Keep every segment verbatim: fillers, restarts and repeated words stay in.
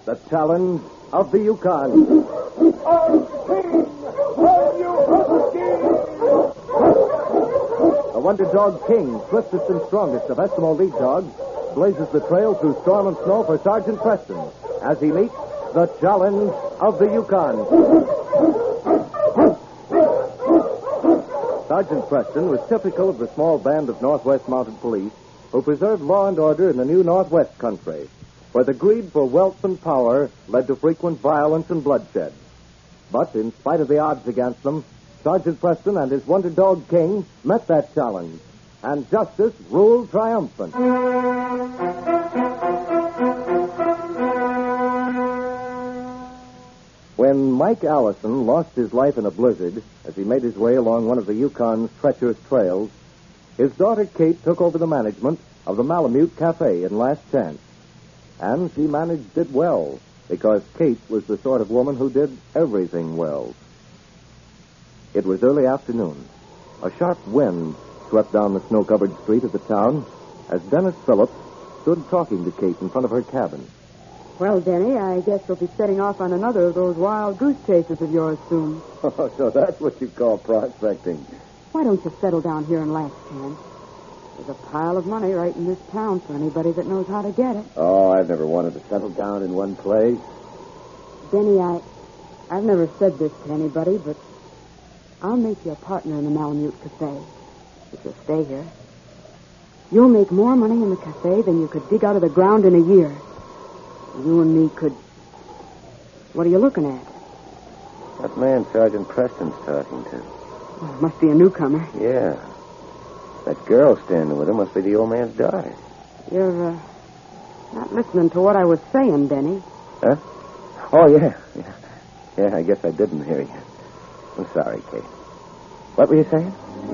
The challenge of the Yukon. The Wonder Dog King, swiftest and strongest of Eskimo lead dogs, blazes the trail through storm and snow for Sergeant Preston as he meets the challenge of the Yukon. Sergeant Preston was typical of the small band of Northwest Mounted Police who preserved law and order in the new Northwest country, where the greed for wealth and power led to frequent violence and bloodshed. But in spite of the odds against them, Sergeant Preston and his Wonder Dog King met that challenge, and justice ruled triumphant. When Mike Allison lost his life in a blizzard as he made his way along one of the Yukon's treacherous trails, his daughter Kate took over the management of the Malamute Cafe in Last Chance. And she managed it well, because Kate was the sort of woman who did everything well. It was early afternoon. A sharp wind swept down the snow-covered street of the town as Dennis Phillips stood talking to Kate in front of her cabin. Well, Denny, I guess you'll be setting off on another of those wild goose chases of yours soon. Oh, so that's what you call prospecting. Why don't you settle down here in Last Chance? There's a pile of money right in this town for anybody that knows how to get it. Oh, I've never wanted to settle down in one place. Denny, I, I've never said this to anybody, but I'll make you a partner in the Malamute Cafe if you'll stay here. You'll make more money in the cafe than you could dig out of the ground in a year. You and me could... What are you looking at? That man Sergeant Preston's talking to. Well, it must be a newcomer. Yeah. That girl standing with him must be the old man's daughter. You're, uh, not listening to what I was saying, Denny. Huh? Oh, yeah. Yeah, yeah I guess I didn't hear you. I'm sorry, Kate. What were you saying?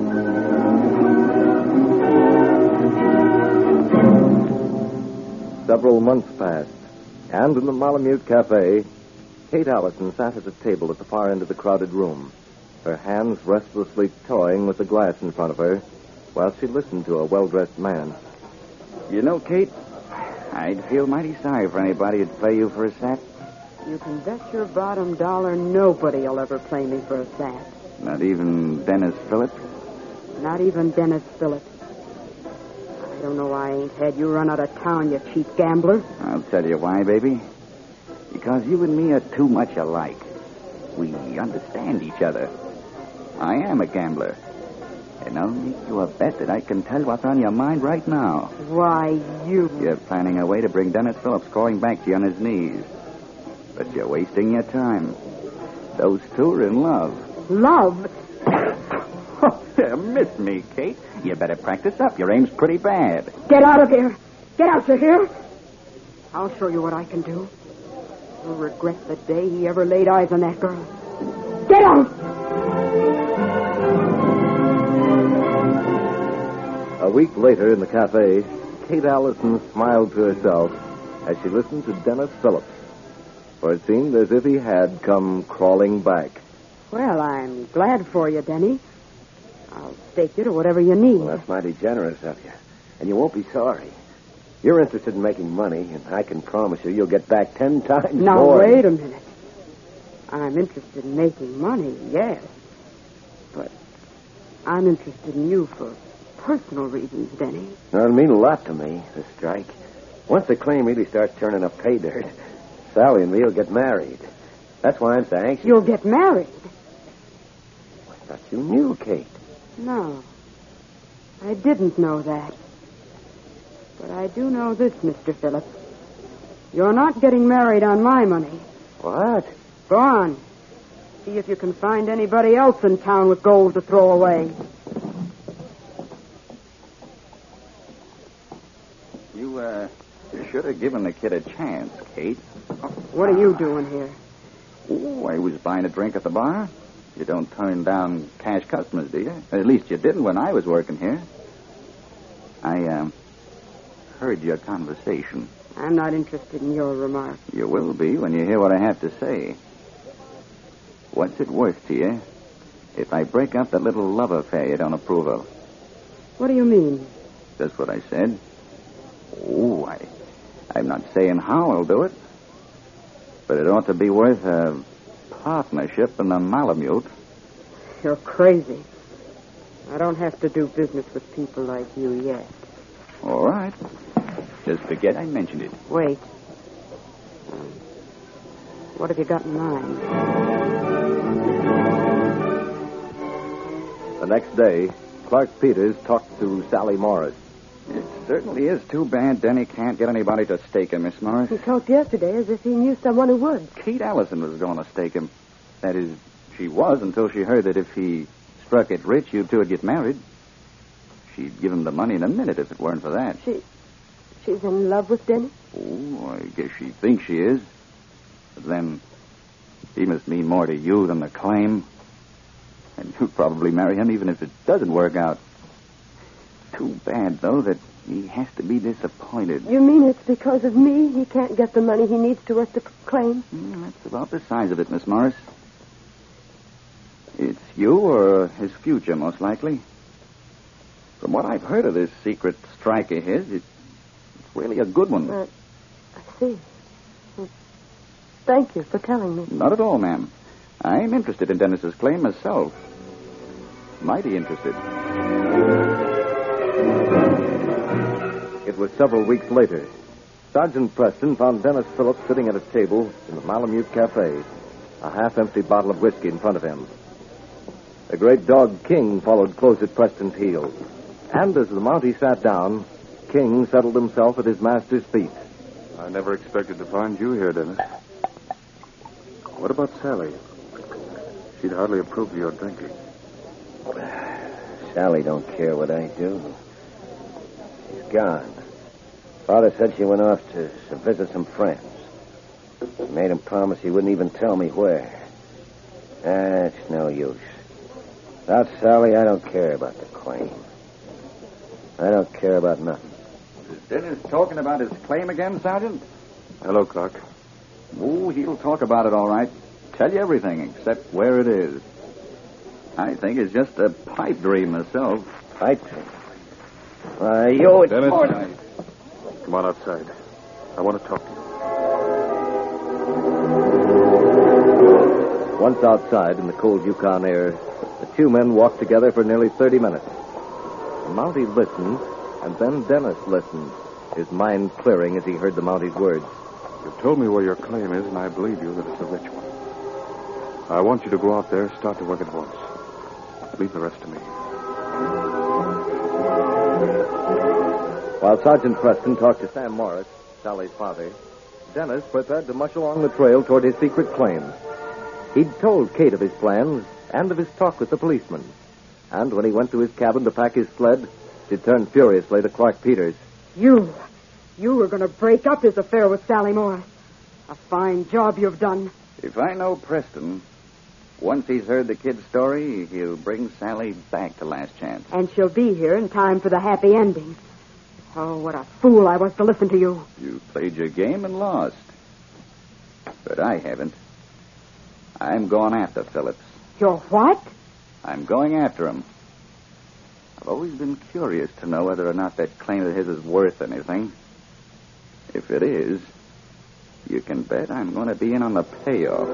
Several months passed, and in the Malamute Cafe, Kate Allison sat at a table at the far end of the crowded room, her hands restlessly toying with the glass in front of her, while she listened to a well-dressed man. You know, Kate, I'd feel mighty sorry for anybody who'd play you for a sat. You can bet your bottom dollar nobody'll ever play me for a sat. Not even Dennis Phillips? Not even Dennis Phillips. I don't know why I ain't had you run out of town, you cheap gambler. I'll tell you why, baby. Because you and me are too much alike. We understand each other. I am a gambler. And I'll make you a bet that I can tell what's on your mind right now. Why, you... You're planning a way to bring Dennis Phillips crawling back to you on his knees. But you're wasting your time. Those two are in love. Love? Oh, miss me, Kate. You better practice up. Your aim's pretty bad. Get out of here. Get out, you hear? I'll show you what I can do. You'll regret the day he ever laid eyes on that girl. Get out! A week later in the cafe, Kate Allison smiled to herself as she listened to Dennis Phillips, for it seemed as if he had come crawling back. Well, I'm glad for you, Denny. I'll stake you to whatever you need. Well, that's mighty generous of you. And you won't be sorry. You're interested in making money, and I can promise you you'll get back ten times now, more. Now, wait a minute. I'm interested in making money, yes. But I'm interested in you for personal reasons, Denny. It'll mean a lot to me, this strike. Once the claim really starts turning up pay dirt, Sally and me will get married. That's why I'm so anxious. You'll get married? I thought you knew, Kate. No. I didn't know that. But I do know this, Mister Phillips. You're not getting married on my money. What? Go on. See if you can find anybody else in town with gold to throw away. You, uh, you should have given the kid a chance, Kate. What are you doing here? Oh, I was buying a drink at the bar. You don't turn down cash customers, do you? At least you didn't when I was working here. I, um, heard your conversation. I'm not interested in your remarks. You will be when you hear what I have to say. What's it worth to you if I break up that little love affair you don't approve of? What do you mean? That's what I said. Oh, I, I'm not saying how I'll do it. But it ought to be worth a partnership in the Malamute. You're crazy. I don't have to do business with people like you yet. All right. Just forget I mentioned it. Wait. What have you got in mind? The next day, Clark Peters talked to Sally Morris. It certainly is too bad Denny can't get anybody to stake him, Miss Morris. He talked yesterday as if he knew someone who would. Kate Allison was going to stake him. That is, she was until she heard that if he struck it rich, you two would get married. She'd give him the money in a minute if it weren't for that. She, she's in love with Denny? Oh, I guess she thinks she is. But then, he must mean more to you than the claim. And you'd probably marry him even if it doesn't work out. Too bad, though, that he has to be disappointed. You mean it's because of me he can't get the money he needs to work the claim? Mm, that's about the size of it, Miss Morris. It's you or his future, most likely. From what I've heard of this secret strike of his, it, it's really a good one. Uh, I see. Well, thank you for telling me. Not at all, ma'am. I'm interested in Dennis's claim myself. Mighty interested. It was several weeks later. Sergeant Preston found Dennis Phillips sitting at a table in the Malamute Cafe, a half-empty bottle of whiskey in front of him. The great dog King followed close at Preston's heels. And as the Mountie sat down, King settled himself at his master's feet. I never expected to find you here, Dennis. What about Sally? She'd hardly approve of your drinking. Sally don't care what I do. She's gone. Father said she went off to, to visit some friends. She made him promise he wouldn't even tell me where. That's no use. Without Sally, I don't care about the claim. I don't care about nothing. Is Dennis talking about his claim again, Sergeant? Hello, Clark. Oh, he'll talk about it all right. Tell you everything except where it is. I think it's just a pipe dream myself. Pipe dream? Why, you... Dennis, Oh, come on outside. I want to talk to you. Once outside in the cold Yukon air, the two men walked together for nearly thirty minutes. The Mountie listened, and then Dennis listened, his mind clearing as he heard the Mountie's words. You've told me where your claim is, and I believe you that it's a rich one. I want you to go out there, start to work at once. Leave the rest to me. While Sergeant Preston talked to Sam Morris, Sally's father, Dennis prepared to mush along the trail toward his secret claim. He'd told Kate of his plans and of his talk with the policeman. And when he went to his cabin to pack his sled, he turned furiously to Clark Peters. You, you were going to break up his affair with Sally Morris. A fine job you've done. If I know Preston, once he's heard the kid's story, he'll bring Sally back to Last Chance. And she'll be here in time for the happy ending. Oh, what a fool I was to listen to you. You played your game and lost. But I haven't. I'm going after Phillips. You're what? I'm going after him. I've always been curious to know whether or not that claim of his is worth anything. If it is, you can bet I'm going to be in on the payoff.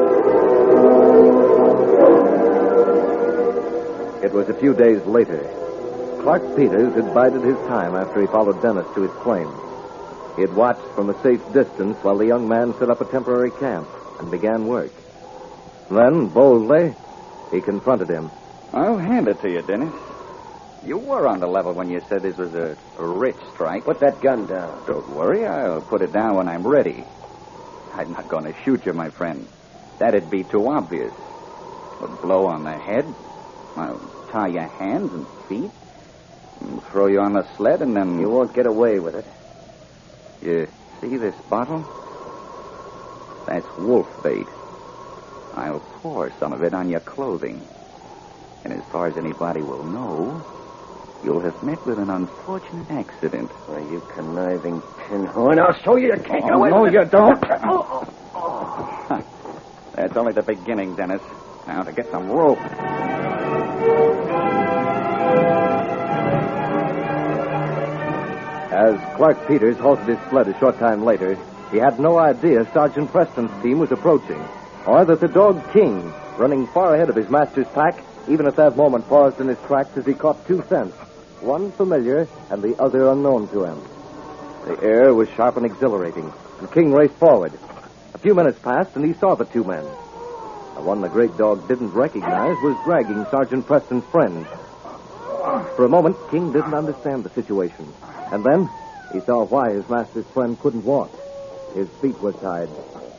It was a few days later. Clark Peters had bided his time after he followed Dennis to his claim. He had watched from a safe distance while the young man set up a temporary camp and began work. Then, boldly, he confronted him. I'll hand it to you, Dennis. You were on the level when you said this was a, a rich strike. Put that gun down. Don't worry, I'll put it down when I'm ready. I'm not going to shoot you, my friend. That'd be too obvious. A blow on the head. I'll tie your hands and feet and throw you on the sled, and then... You won't get away with it. You see this bottle? That's wolf bait. I'll pour some of it on your clothing. And as far as anybody will know, you'll have met with an unfortunate accident. Why, you conniving pinhorn, I'll show you you can't get Oh, away no, with you it. don't. Oh, oh, oh. That's only the beginning, Dennis. Now to get some rope. As Clark Peters halted his sled a short time later, He had no idea Sergeant Preston's team was approaching, or that the dog King, running far ahead of his master's pack, even at that moment paused in his tracks as he caught two scents, one familiar and the other unknown to him. The air was sharp and exhilarating, and King raced forward. A few minutes passed, and he saw the two men. The one the great dog didn't recognize was dragging Sergeant Preston's friend. For a moment, King didn't understand the situation. And then he saw why his master's friend couldn't walk. His feet were tied.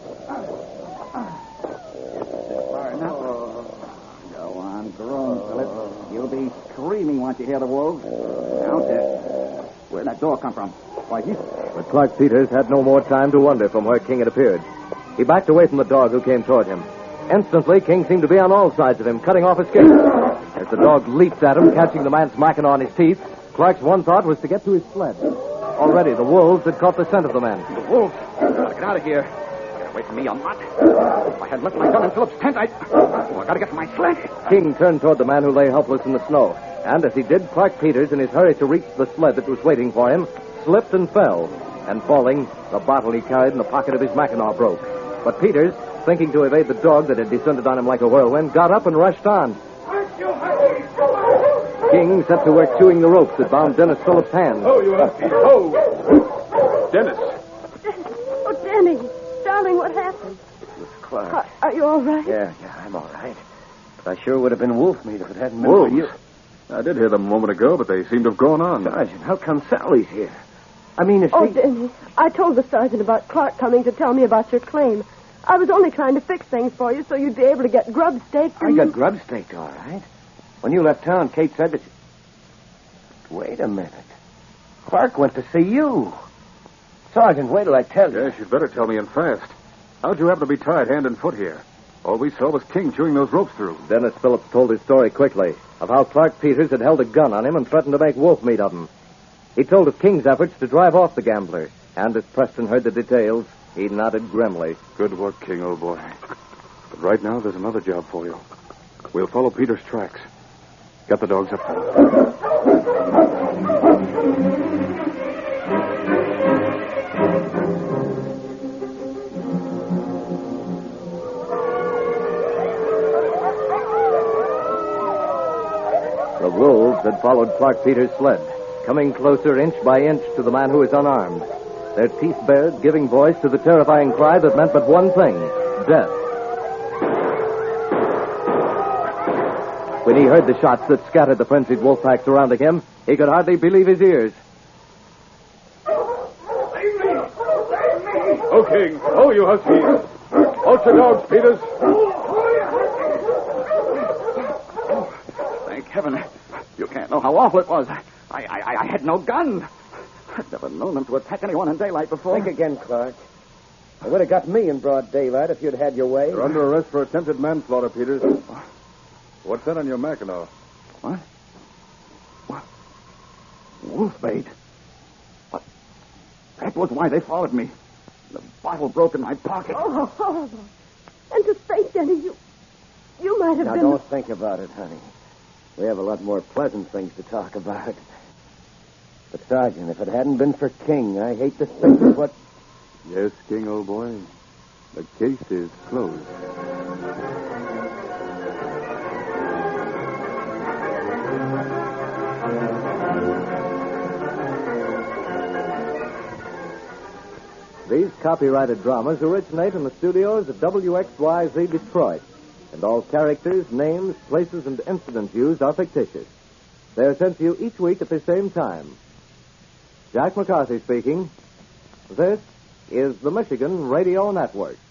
Go on, groan, Philip. You'll be screaming once you hear the wolves. Out there. Where'd that door come from? Why, he's... But Clark Peters had no more time to wonder from where King had appeared. He backed away from the dog who came toward him. Instantly, King seemed to be on all sides of him, cutting off escape. As the dog leaped at him, catching the man's mackinaw in his teeth, Clark's one thought was to get to his sled. Already, the wolves had caught the scent of the man. The wolves? Gotta get out of here. Get away from me, you mutt. If I had left my gun in Philip's tent, I'd... Oh, I gotta get to my sled. King turned toward the man who lay helpless in the snow. And as he did, Clark Peters, in his hurry to reach the sled that was waiting for him, slipped and fell. And falling, the bottle he carried in the pocket of his mackinaw broke. But Peters, thinking to evade the dog that had descended on him like a whirlwind, got up and rushed on. King set to work chewing the ropes that bound Dennis Phillips' hands. Oh, you husky. Oh! Dennis. Oh, Denny. Darling, what happened? It was Clark. Are, are you all right? Yeah, yeah, I'm all right. But I sure would have been wolf meat if it hadn't been Wolves? for you. I did hear them a moment ago, but they seem to have gone on. Sergeant, how come Sally's here? I mean, if Oh, she... Denny, I told the sergeant about Clark coming to tell me about your claim. I was only trying to fix things for you so you'd be able to get grub staked. I and- got grub staked, all right. When you left town, Kate said that... She... Wait a minute. Clark went to see you. Sergeant, wait till I tell you. Yes, you'd better tell me and fast. How'd you happen to be tied hand and foot here? All we saw was King chewing those ropes through. Dennis Phillips told his story quickly of how Clark Peters had held a gun on him and threatened to make wolf meat of him. He told of King's efforts to drive off the gambler, and as Preston heard the details, he nodded grimly. Good work, King, old boy. But right now, there's another job for you. We'll follow Peter's tracks. Get the dogs up there. The wolves had followed Clark Peters' sled, coming closer inch by inch to the man who was unarmed, their teeth bared, giving voice to the terrifying cry that meant but one thing, death. When he heard the shots that scattered the frenzied wolf pack surrounding him, he could hardly believe his ears. Oh, King. Oh, you husky. Out your dogs, Peters. Thank heaven. You can't know how awful it was. I, I, I had no gun. I've never known them to attack anyone in daylight before. Think again, Clark. It would have got me in broad daylight if you'd had your way. You're under arrest for attempted manslaughter, Peters. What's that on your mackinaw? What? What? Wolf bait? What? That was why they followed me. The bottle broke in my pocket. Oh, horrible. And to think, Denny, you... You might have Now, been... don't think about it, honey. We have a lot more pleasant things to talk about. But, Sergeant, if it hadn't been for King, I hate to think of what... Yes, King, old boy. The case is closed. These copyrighted dramas originate in the studios of W X Y Z Detroit, and all characters, names, places, and incidents used are fictitious. They are sent to you each week at the same time. Jack McCarthy speaking. This is the Michigan Radio Network.